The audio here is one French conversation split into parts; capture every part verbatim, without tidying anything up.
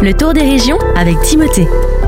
le tour des régions avec Timothée.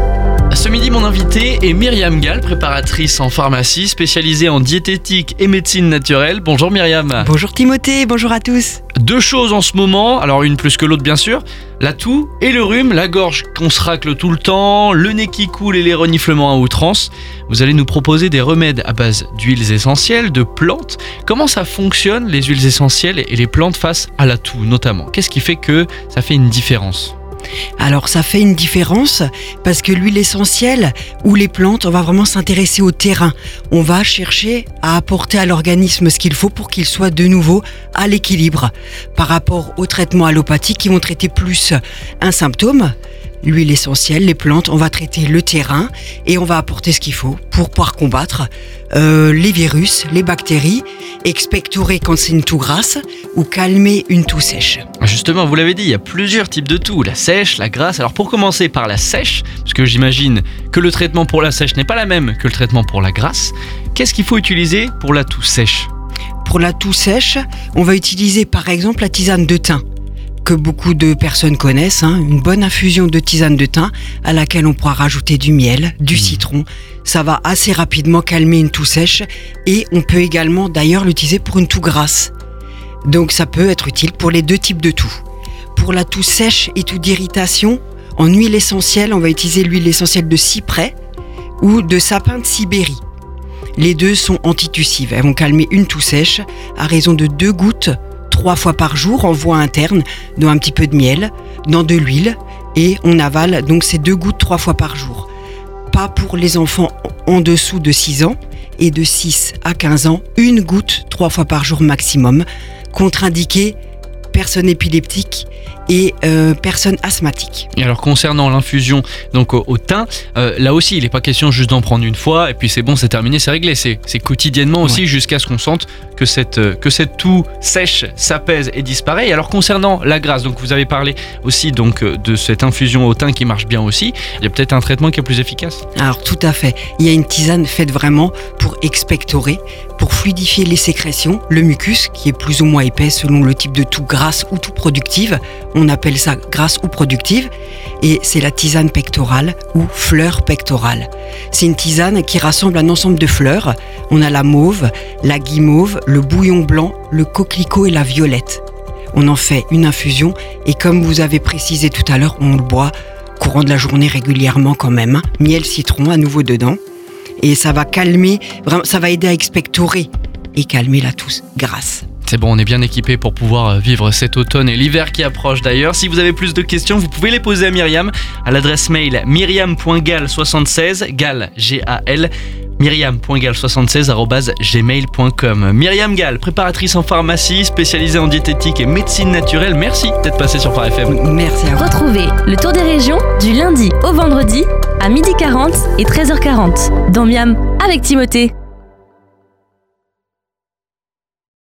Ce midi, mon invité est Myriam Gall, préparatrice en pharmacie, spécialisée en diététique et médecine naturelle. Bonjour Myriam. Bonjour Timothée, bonjour à tous. Deux choses en ce moment, alors une plus que l'autre bien sûr, la toux et le rhume, la gorge qu'on se racle tout le temps, le nez qui coule et les reniflements à outrance. Vous allez nous proposer des remèdes à base d'huiles essentielles, de plantes. Comment ça fonctionne les huiles essentielles et les plantes face à la toux notamment? Qu'est-ce qui fait que ça fait une différence? Alors ça fait une différence parce que l'huile essentielle ou les plantes, on va vraiment s'intéresser au terrain. On va chercher à apporter à l'organisme ce qu'il faut pour qu'il soit de nouveau à l'équilibre. Par rapport aux traitements allopathiques qui vont traiter plus un symptôme, l'huile essentielle, les plantes, on va traiter le terrain et on va apporter ce qu'il faut pour pouvoir combattre euh, les virus, les bactéries, expectorer quand c'est une toux grasse ou calmer une toux sèche. Justement, vous l'avez dit, il y a plusieurs types de toux, la sèche, la grasse. Alors pour commencer par la sèche, parce que j'imagine que le traitement pour la sèche n'est pas la même que le traitement pour la grasse, qu'est-ce qu'il faut utiliser pour la toux sèche? Pour la toux sèche, on va utiliser par exemple la tisane de thym, que beaucoup de personnes connaissent, hein, une bonne infusion de tisane de thym à laquelle on pourra rajouter du miel, du mmh. citron. Ça va assez rapidement calmer une toux sèche et on peut également d'ailleurs l'utiliser pour une toux grasse. Donc ça peut être utile pour les deux types de toux. Pour la toux sèche et toux d'irritation, en huile essentielle, on va utiliser l'huile essentielle de cyprès ou de sapin de Sibérie. Les deux sont antitussives. Elles vont calmer une toux sèche à raison de deux gouttes trois fois par jour en voie interne, dans un petit peu de miel, dans de l'huile, et on avale donc ces deux gouttes trois fois par jour. Pas pour les enfants en dessous de six ans et de six à quinze ans, une goutte trois fois par jour maximum, contre-indiqué personnes épileptiques et euh, personnes asthmatiques. Et alors concernant l'infusion donc au, au thym, euh, là aussi il n'est pas question juste d'en prendre une fois et puis c'est bon, c'est terminé, c'est réglé, c'est, c'est quotidiennement aussi ouais. jusqu'à ce qu'on sente que cette, euh, que cette toux sèche s'apaise et disparaît. Et alors concernant la grasse, donc vous avez parlé aussi donc de cette infusion au thym qui marche bien aussi, il y a peut-être un traitement qui est plus efficace? Alors tout à fait, il y a une tisane faite vraiment pour expectorer, pour fluidifier les sécrétions, le mucus qui est plus ou moins épais selon le type de toux grasse ou toux productive. On appelle ça grasse ou productive et c'est la tisane pectorale ou fleur pectorale. C'est une tisane qui rassemble un ensemble de fleurs. On a la mauve, la guimauve, le bouillon blanc, le coquelicot et la violette. On en fait une infusion et comme vous avez précisé tout à l'heure, on le boit courant de la journée régulièrement quand même. Miel, citron à nouveau dedans et ça va calmer, vraiment, ça va aider à expectorer et calmer la toux grasse. C'est bon, on est bien équipé pour pouvoir vivre cet automne et l'hiver qui approche d'ailleurs. Si vous avez plus de questions, vous pouvez les poser à Myriam à l'adresse mail myriam point gall soixante-seize, Gall, G A L, myriam point gall soixante-seize arobase gmail point com. Myriam Gall, préparatrice en pharmacie, spécialisée en diététique et médecine naturelle. Merci d'être passée sur Phare F M. Merci à vous. Retrouvez le tour des régions du lundi au vendredi à midi quarante et treize heures quarante dans Miam avec Timothée.